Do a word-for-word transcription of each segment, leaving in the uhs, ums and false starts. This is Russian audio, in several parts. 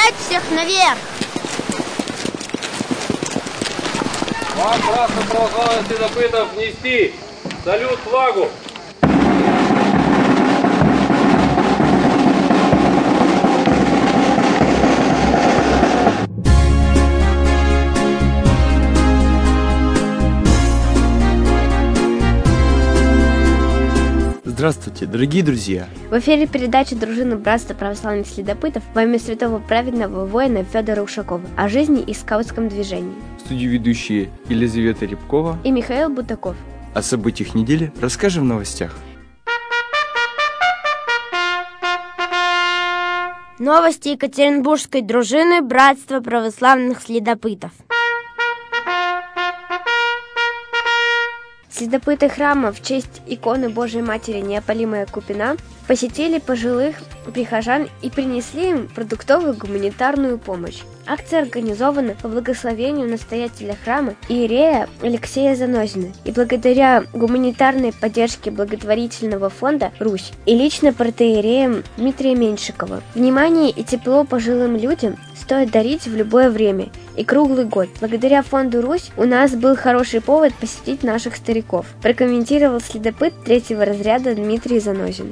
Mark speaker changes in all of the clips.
Speaker 1: Поднять всех наверх!
Speaker 2: Вам, красным православным следопытов, внести салют флагу!
Speaker 3: Здравствуйте, дорогие друзья!
Speaker 4: В эфире передача дружины Братства православных следопытов во имя святого праведного воина Федора Ушакова о жизни и скаутском движении.
Speaker 3: В студии ведущие Елизавета Рябкова
Speaker 4: и Михаил Бутаков.
Speaker 3: О событиях недели расскажем в новостях.
Speaker 1: Новости Екатеринбургской дружины Братства православных следопытов.
Speaker 4: Следопыты храма в честь иконы Божией Матери Неопалимая Купина посетили пожилых прихожан и принесли им продуктовую гуманитарную помощь. Акция организована по благословению настоятеля храма иерея Алексея Занозина и благодаря гуманитарной поддержке благотворительного фонда «Русь» и лично протоиереем Дмитрия Меньшикова. Внимание и тепло пожилым людям стоит дарить в любое время и круглый год. Благодаря фонду «Русь» у нас был хороший повод посетить наших стариков, прокомментировал следопыт третьего разряда Дмитрий Занозин.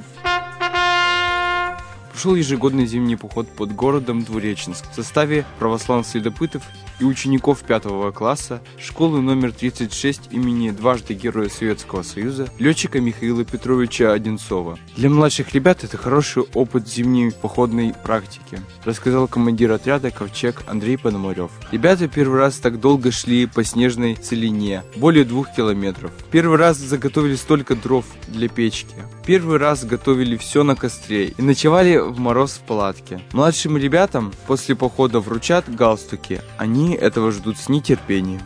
Speaker 3: Прошел ежегодный зимний поход под городом Двуреченск в составе православных следопытов и учеников пятого класса школы номер тридцать шесть имени дважды Героя Советского Союза летчика Михаила Петровича Одинцова. Для младших ребят это хороший опыт зимней походной практики, рассказал командир отряда «Ковчег» Андрей Пономарев. Ребята первый раз так долго шли по снежной целине, более двух километров. Первый раз заготовили столько дров для печки. Первый раз готовили все на костре и ночевали в мороз в палатке. Младшим ребятам после похода вручат галстуки. Они этого ждут с нетерпением.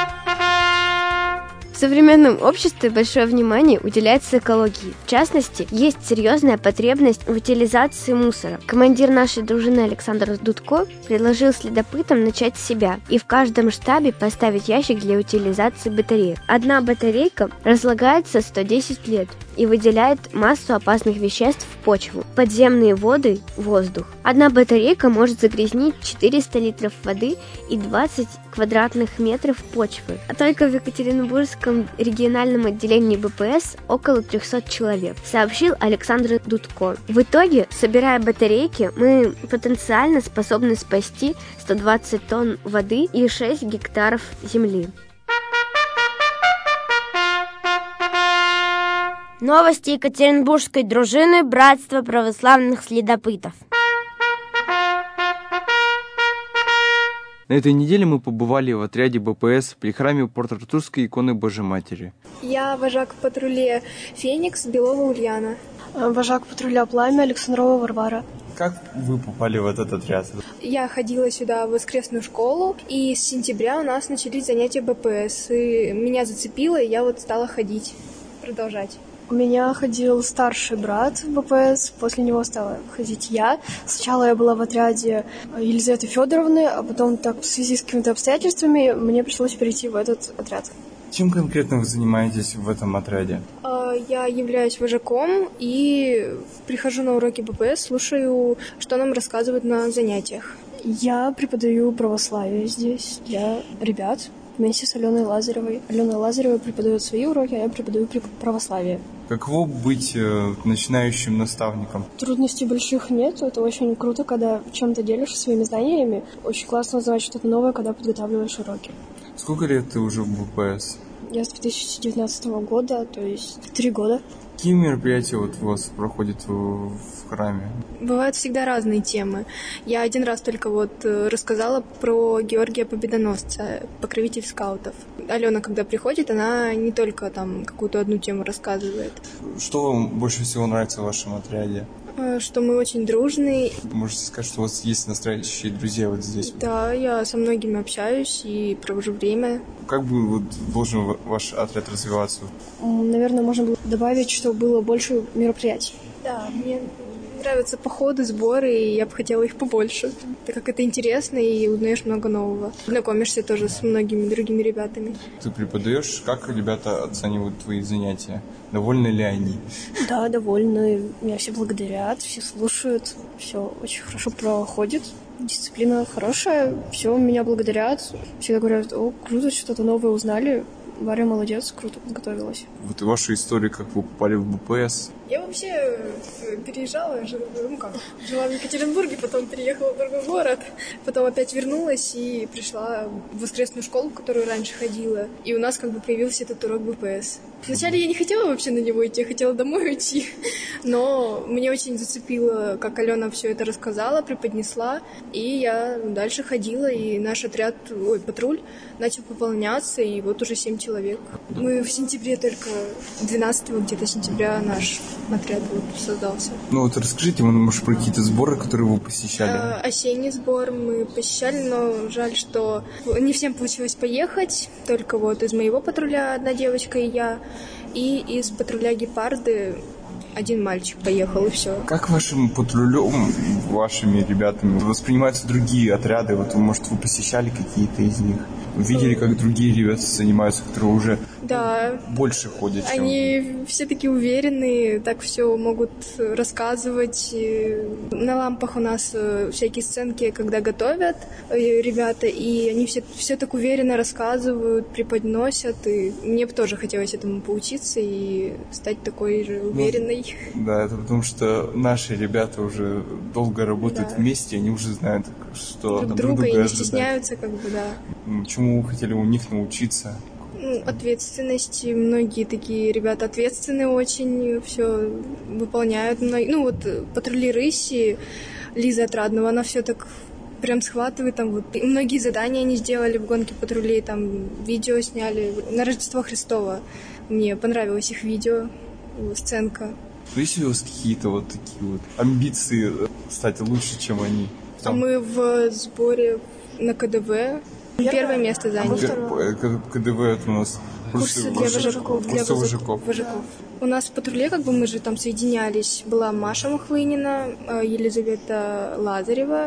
Speaker 4: В современном обществе большое внимание уделяется экологии. В частности, есть серьезная потребность в утилизации мусора. Командир нашей дружины Александр Дудко предложил следопытам начать с себя и в каждом штабе поставить ящик для утилизации батареек. Одна батарейка разлагается сто десять лет и выделяет массу опасных веществ в почву, подземные воды, воздух. Одна батарейка может загрязнить четыреста литров воды и двадцать квадратных метров почвы. А только в Екатеринбургском региональном отделении бэ пэ эс около триста человек, сообщил Александр Дудко. В итоге, собирая батарейки, мы потенциально способны спасти сто двадцать тонн воды и шесть гектаров земли.
Speaker 1: Новости Екатеринбургской дружины Братства православных следопытов.
Speaker 3: На этой неделе мы побывали в отряде бэ пэ эс при храме Порт-Артурской иконы Божией Матери.
Speaker 5: Я вожак в патруле «Феникс» Белова Ульяна.
Speaker 6: Вожак патруля «Пламя» Александрова Варвара.
Speaker 3: Как вы попали в этот отряд?
Speaker 5: Я ходила сюда в воскресную школу, и с сентября у нас начались занятия бэ пэ эс. И меня зацепило, и я вот стала ходить, продолжать.
Speaker 6: У меня ходил старший брат в бэ пэ эс, после него стала ходить я. Сначала я была в отряде Елизаветы Федоровны, а потом так в связи с какими-то обстоятельствами мне пришлось перейти в этот отряд.
Speaker 3: Чем конкретно вы занимаетесь в этом отряде?
Speaker 5: Я являюсь вожаком и прихожу на уроки бэ пэ эс, слушаю, что нам рассказывают на занятиях.
Speaker 6: Я преподаю православие здесь для ребят вместе с Аленой Лазаревой. Алена Лазарева преподает свои уроки, а я преподаю православие.
Speaker 3: Каково быть э, начинающим наставником?
Speaker 6: Трудностей больших нет. Это очень круто, когда в чем-то делишься своими знаниями. Очень классно узнавать что-то новое, когда подготавливаешь уроки.
Speaker 3: Сколько лет ты уже в бэ пэ эс?
Speaker 6: Я с две тысячи девятнадцатого года, то есть три года.
Speaker 3: Какие мероприятия вот у вас проходят в, в храме?
Speaker 5: Бывают всегда разные темы. Я один раз только вот рассказала про Георгия Победоносца, покровитель скаутов. Алена, когда приходит, она не только там какую-то одну тему рассказывает.
Speaker 3: Что вам больше всего нравится в вашем отряде?
Speaker 5: Что мы очень дружные.
Speaker 3: Можете сказать, что у вас есть настоящие друзья вот здесь?
Speaker 5: Да, я со многими общаюсь и провожу время.
Speaker 3: Как бы вот должен ваш отряд развиваться?
Speaker 6: Наверное, можно было добавить, что было больше мероприятий.
Speaker 5: Да, мне нравятся походы, сборы, и я бы хотела их побольше, так как это интересно и узнаешь много нового. Знакомишься тоже с многими другими ребятами.
Speaker 3: Ты преподаешь, как ребята оценивают твои занятия? Довольны ли они?
Speaker 6: Да, довольны. Меня все благодарят, все слушают, все очень хорошо проходит. Дисциплина хорошая, все меня благодарят. Всегда говорят: о, круто, что-то новое узнали. Варя молодец, круто подготовилась.
Speaker 3: Вот и ваша история, как вы попали в БПС.
Speaker 5: Я вообще переезжала, жила, ну как, жила в Екатеринбурге, потом переехала в другой город, потом опять вернулась и пришла в воскресную школу, в которую раньше ходила, и у нас как бы появился этот урок БПС. Вначале я не хотела вообще на него идти, я хотела домой уйти, но мне очень зацепило, как Алена все это рассказала, преподнесла, и я дальше ходила, и наш отряд, ой, патруль начал пополняться, и вот уже семь человек. Мы в сентябре только, двенадцатого где-то сентября наш отряд вот создался.
Speaker 3: Ну вот расскажите, может, про какие-то сборы, которые вы посещали?
Speaker 5: А, осенний сбор мы посещали, но жаль, что не всем получилось поехать, только вот из моего патруля одна девочка и я, и из патруля Гепарды один мальчик поехал, и все.
Speaker 3: Как вашим патрулем, вашими ребятами воспринимаются другие отряды? Вот, может, вы посещали какие-то из них? Вы видели, как другие ребята занимаются, которые уже
Speaker 5: да.
Speaker 3: больше ходят, чем...
Speaker 5: Они все такие уверенные, так все могут рассказывать. На лампах у нас всякие сценки, когда готовят ребята, и они все, все так уверенно рассказывают, преподносят. И мне бы тоже хотелось этому поучиться и стать такой же уверенной.
Speaker 3: Ну, да, это потому что наши ребята уже долго работают да. вместе, они уже знают, что
Speaker 5: друг
Speaker 3: там,
Speaker 5: друга,
Speaker 3: друг друга
Speaker 5: и не
Speaker 3: ожидать.
Speaker 5: Стесняются, как бы, да.
Speaker 3: Чему вы хотели у них научиться?
Speaker 5: Ну, ответственности. Многие такие ребята ответственные очень, все выполняют. Ну вот патрули рыси, Лиза Отрадного, она все так прям схватывает. Там вот многие задания они сделали в гонке патрулей, там видео сняли. На Рождество Христово мне понравилось их видео, сценка.
Speaker 3: Есть ли у вас какие-то вот такие вот амбиции стать лучше, чем они?
Speaker 5: Там... А мы в сборе на КДВ первое место заняли.
Speaker 3: КДВ это у нас
Speaker 5: курсы для вожаков. Для вожаков. вожаков. У нас в патруле, как бы мы же там соединялись, была Маша Мухлынина, Елизавета Лазарева,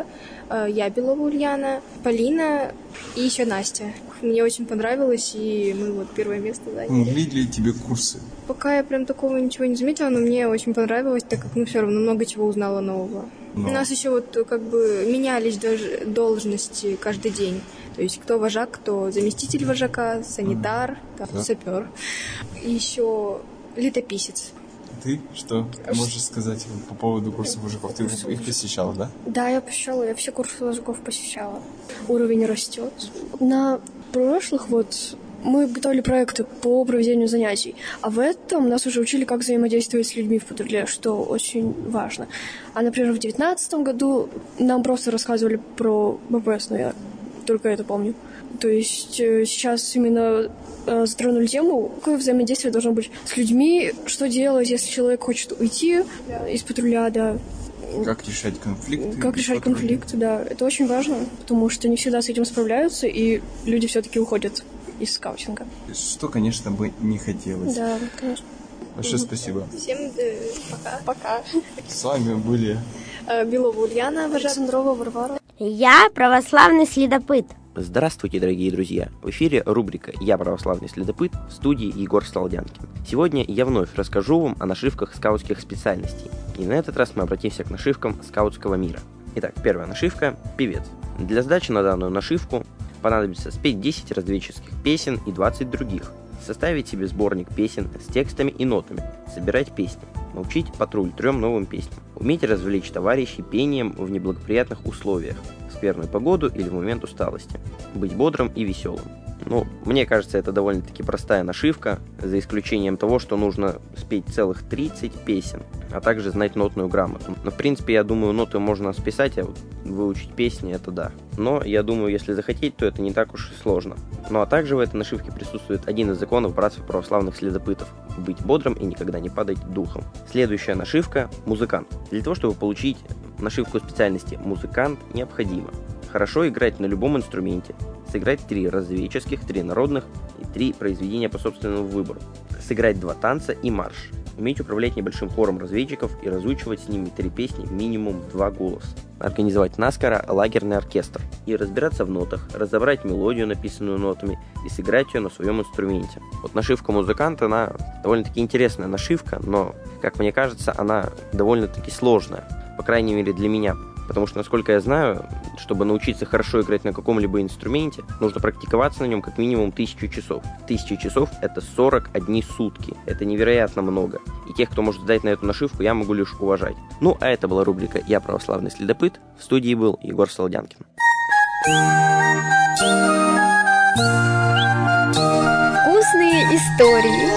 Speaker 5: я Белова Ульяна, Полина и еще Настя. Мне очень понравилось, и мы вот первое место заняли.
Speaker 3: Могли ли тебе курсы?
Speaker 5: Пока я прям такого ничего не заметила, но мне очень понравилось, так как, ну, все равно много чего узнала нового. Но. У нас еще вот как бы менялись должности каждый день. То есть кто вожак, кто заместитель вожака, санитар, там, да. сапер. И еще летописец.
Speaker 3: Ты что можешь сказать по поводу курсов вожаков? Ты курсы их посещала, да?
Speaker 6: Да, я посещала, я все курсы вожаков посещала. Уровень растет. На прошлых вот мы готовили проекты по проведению занятий, а в этом нас уже учили, как взаимодействовать с людьми в патруле, что очень важно. А, например, в девятнадцатом году нам просто рассказывали про БПС, но я только это помню. То есть сейчас именно э, затронули тему, какое взаимодействие должно быть с людьми, что делать, если человек хочет уйти из патруля, да.
Speaker 3: Как решать конфликты.
Speaker 6: Как решать конфликты, да. Это очень важно, потому что не всегда с этим справляются, и люди все-таки уходят из скаутинга.
Speaker 3: Что, конечно, бы не хотелось.
Speaker 6: Да, конечно.
Speaker 3: Большое спасибо.
Speaker 5: Всем э, пока.
Speaker 6: Пока.
Speaker 3: С вами были
Speaker 5: Белова Ульяна,
Speaker 6: Александрова Варвара.
Speaker 1: Я православный следопыт.
Speaker 7: Здравствуйте, дорогие друзья! В эфире рубрика «Я православный следопыт», в студии Егор Солодянкин. Сегодня я вновь расскажу вам о нашивках скаутских специальностей. И на этот раз мы обратимся к нашивкам скаутского мира. Итак, первая нашивка – певец. Для сдачи на данную нашивку понадобится спеть десять разведческих песен и двадцать других, составить себе сборник песен с текстами и нотами, собирать песни, научить патруль трем новым песням, уметь развлечь товарищей пением в неблагоприятных условиях, в скверную погоду или в момент усталости, быть бодрым и веселым. Ну, мне кажется, это довольно-таки простая нашивка, за исключением того, что нужно спеть целых тридцать песен, а также знать нотную грамоту. Но, в принципе, я думаю, ноты можно списать, а вот выучить песни — это да. Но, я думаю, если захотеть, то это не так уж и сложно. Ну, а также в этой нашивке присутствует один из законов братства православных следопытов – быть бодрым и никогда не падать духом. Следующая нашивка – музыкант. Для того, чтобы получить нашивку специальности «музыкант», необходимо хорошо играть на любом инструменте, сыграть три разведческих, три народных и три произведения по собственному выбору, сыграть два танца и марш, уметь управлять небольшим хором разведчиков и разучивать с ними три песни в минимум два голоса, организовать наскоро лагерный оркестр и разбираться в нотах, разобрать мелодию, написанную нотами, и сыграть ее на своем инструменте. Вот нашивка музыканта, она довольно-таки интересная нашивка, но, как мне кажется, она довольно-таки сложная, по крайней мере для меня. потому что, насколько я знаю, чтобы научиться хорошо играть на каком-либо инструменте, нужно практиковаться на нем как минимум тысячу часов. Тысяча часов — это сорок одни сутки. Это невероятно много. И тех, кто может сдать на эту нашивку, я могу лишь уважать. Ну, а это была рубрика «Я православный следопыт». В студии был Егор Солодянкин.
Speaker 4: Вкусные истории.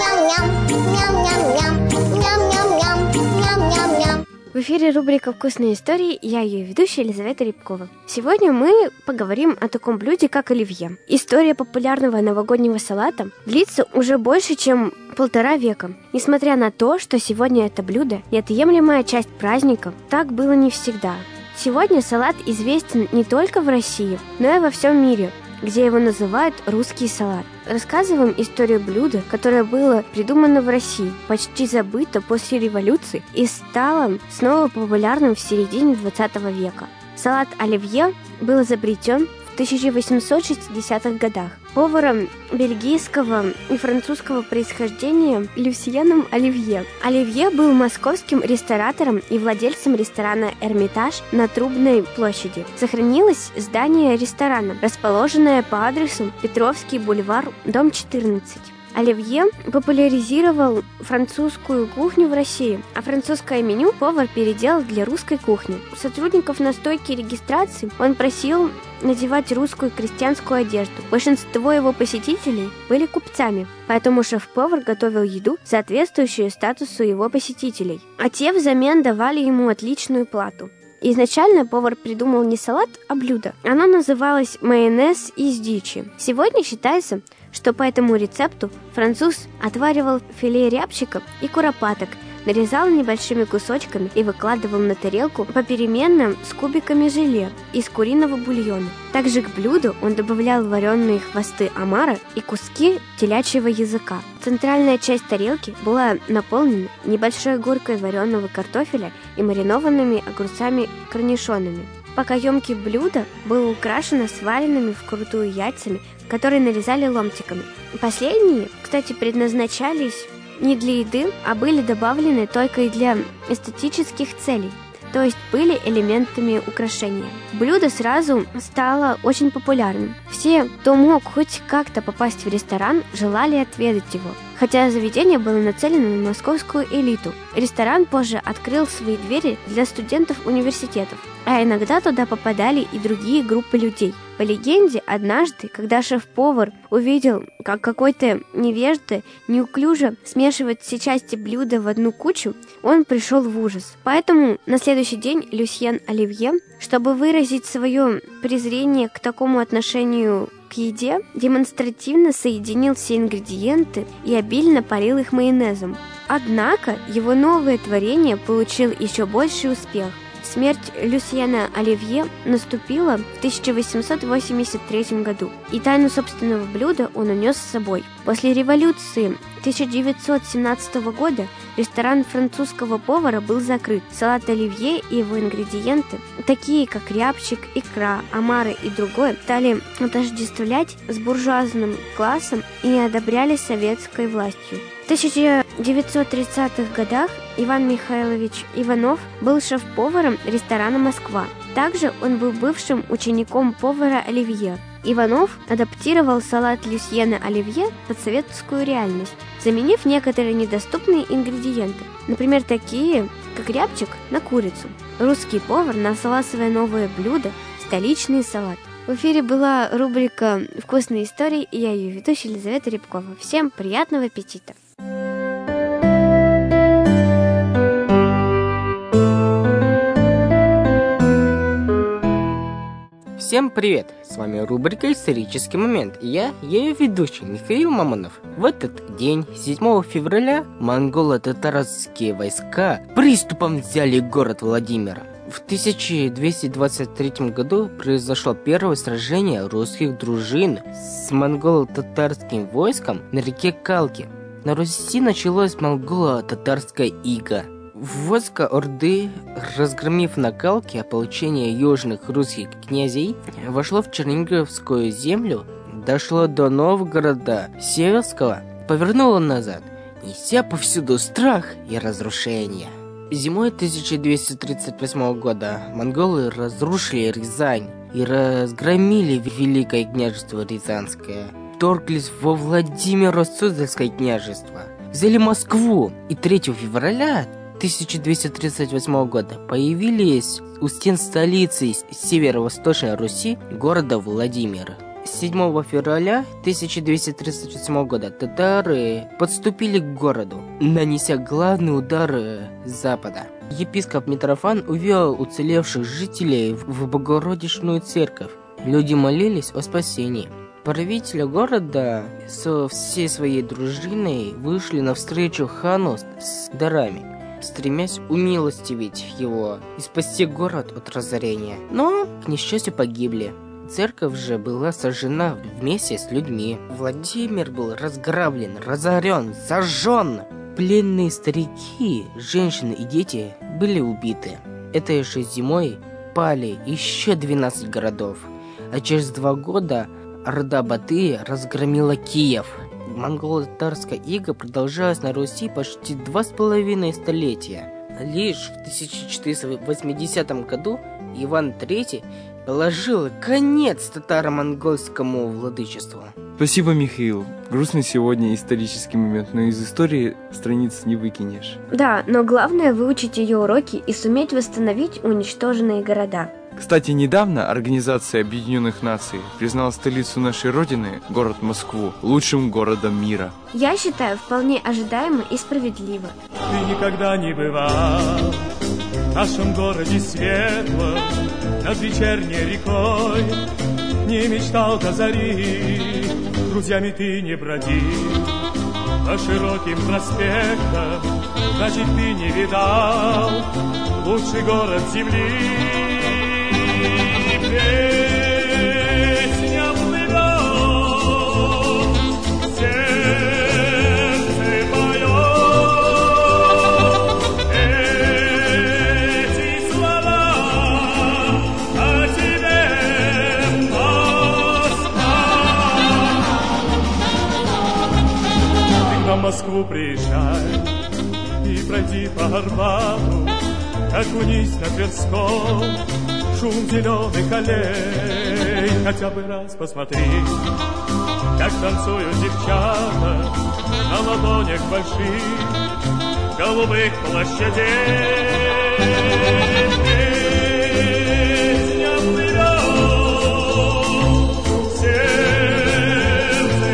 Speaker 4: В эфире рубрика «Вкусные истории», я ее ведущая Елизавета Рябкова. Сегодня мы поговорим о таком блюде, как оливье. История популярного новогоднего салата длится уже больше, чем полтора века. Несмотря на то, что сегодня это блюдо – неотъемлемая часть праздников, так было не всегда. Сегодня салат известен не только в России, но и во всем мире, где его называют русский салат. Рассказываем историю блюда, которое было придумано в России, почти забыто после революции и стало снова популярным в середине двадцатого века. Салат оливье был изобретен в тысяча восемьсот шестидесятых годах поваром бельгийского и французского происхождения Люсьеном Оливье. Оливье был московским ресторатором и владельцем ресторана «Эрмитаж» на Трубной площади. Сохранилось здание ресторана, расположенное по адресу Петровский бульвар, дом четырнадцать. Оливье популяризировал французскую кухню в России, а французское меню повар переделал для русской кухни. Сотрудников на стойке регистрации он просил надевать русскую крестьянскую одежду. Большинство его посетителей были купцами, поэтому шеф-повар готовил еду, соответствующую статусу его посетителей, а те взамен давали ему отличную плату. Изначально повар придумал не салат, а блюдо. Оно называлось майонез из дичи. Сегодня считается, что по этому рецепту француз отваривал филе рябчика и куропаток, нарезал небольшими кусочками и выкладывал на тарелку попеременно с кубиками желе из куриного бульона. Также к блюду он добавлял вареные хвосты омара и куски телячьего языка. Центральная часть тарелки была наполнена небольшой горкой вареного картофеля и маринованными огурцами-корнишонами. По каемке блюда было украшено сваренными вкрутую яйцами, которые нарезали ломтиками. Последние, кстати, предназначались не для еды, а были добавлены только и для эстетических целей, то есть были элементами украшения. Блюдо сразу стало очень популярным. Все, кто мог хоть как-то попасть в ресторан, желали отведать его, хотя заведение было нацелено на московскую элиту. Ресторан позже открыл свои двери для студентов университетов, а иногда туда попадали и другие группы людей. По легенде, однажды, когда шеф-повар увидел, как какой-то невежда неуклюже смешивает все части блюда в одну кучу, он пришел в ужас. Поэтому на следующий день Люсьен Оливье, чтобы выразить свое презрение к такому отношению к еде, демонстративно соединил все ингредиенты и обильно полил их майонезом. Однако его новое творение получило еще больший успех. Смерть Люсьена Оливье наступила в тысяча восемьсот восемьдесят третьем году, и тайну собственного блюда он унес с собой. После революции тысяча девятьсот семнадцатого года ресторан французского повара был закрыт. Салат оливье и его ингредиенты, такие как рябчик, икра, омары и другое, стали отождествлять с буржуазным классом и не одобрялись советской властью. В тысяча девятьсот тридцатых годах Иван Михайлович Иванов был шеф-поваром ресторана «Москва». Также он был бывшим учеником повара Оливье. Иванов адаптировал салат Люсьена Оливье под советскую реальность, заменив некоторые недоступные ингредиенты, например, такие, как рябчик, на курицу. Русский повар назвал свое новое блюдо «Столичный салат». В эфире была рубрика «Вкусные истории», и я ее ведущая Елизавета Рябкова. Всем приятного аппетита!
Speaker 8: Всем привет! С вами рубрика «Исторический момент» и я, ее ведущий Михаил Мамонов. В этот день, седьмого февраля, монголо-татарские войска приступом взяли город Владимир. В тысяча двести двадцать третьем году произошло первое сражение русских дружин с монголо-татарским войском на реке Калки. На Руси началось монголо-татарское иго. Войско Орды, разгромив на Калке ополчение южных русских князей, вошло в Черниговскую землю, дошло до Новгорода Северского, повернуло назад, неся повсюду страх и разрушение. Зимой тысяча двести тридцать восьмого года монголы разрушили Рязань и разгромили Великое княжество Рязанское. Вторглись во Владимиро-Суздальское княжество, взяли Москву, и третьего февраля тысяча двести тридцать восьмого года появились у стен столицы северо-восточной Руси города Владимира. седьмого февраля тысяча двести тридцать восьмого года татары подступили к городу, нанеся главный удар с запада. Епископ Митрофан увел уцелевших жителей в Богородичную церковь. Люди молились о спасении. Правители города со всей своей дружиной вышли навстречу хану с дарами, стремясь умилостивить его и спасти город от разорения. Но, к несчастью, погибли. Церковь же была сожжена вместе с людьми. Владимир был разграблен, разорен, сожжен. Пленные старики, женщины и дети были убиты. Этой же зимой пали еще двенадцать городов, а через два года Орда Батыя разгромила Киев. Монголо-татарская ига продолжалась на Руси почти два с половиной столетия. Лишь в тысяча четыреста восьмидесятом году Иван Третий положил конец татаро-монгольскому владычеству.
Speaker 3: Спасибо, Михаил. Грустный сегодня исторический момент, но из истории страниц не выкинешь.
Speaker 4: Да, но главное выучить ее уроки и суметь восстановить уничтоженные города.
Speaker 3: Кстати, недавно Организация Объединенных Наций признала столицу нашей Родины, город Москву, лучшим городом мира.
Speaker 4: Я считаю, вполне ожидаемо и справедливо.
Speaker 9: Ты никогда не бывал в нашем городе светлом, над вечерней рекой, не мечтал до зари, друзьями ты не бродил по широким проспектам, значит, ты не видал лучший город земли. Песня плывет, сердце поет эти слова о тебе, Москва. Ты на Москву приезжай и пройди по Арбату, окунись на Тверском, шум зеленых аллей, хотя бы раз посмотри, как танцуют девчата на ладонях больших голубых площадей. Песня плывет, сердце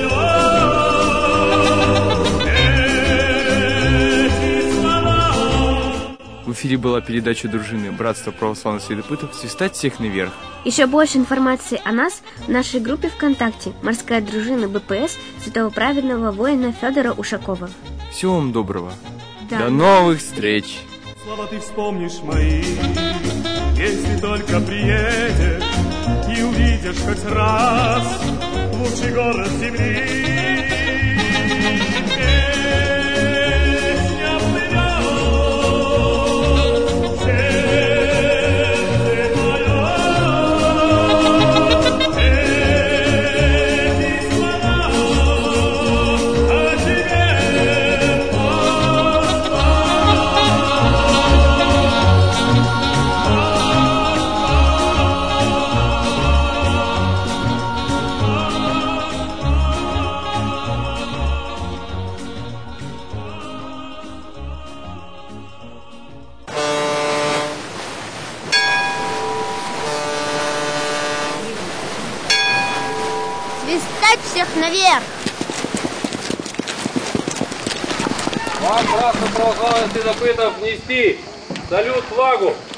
Speaker 9: поет эти слова.
Speaker 3: В эфире была передача дружины Братства православных следопытов «Свистать всех наверх».
Speaker 4: Еще больше информации о нас в нашей группе ВКонтакте «Морская дружина БПС Святого Праведного воина Федора Ушакова».
Speaker 3: Всего вам доброго.
Speaker 4: Да.
Speaker 3: До новых встреч.
Speaker 9: Слова ты вспомнишь мои, если только приедешь и увидишь хоть раз лучший город земли.
Speaker 1: Свистать всех наверх!
Speaker 2: Вам, братство православных следопытов, нести салют флагу!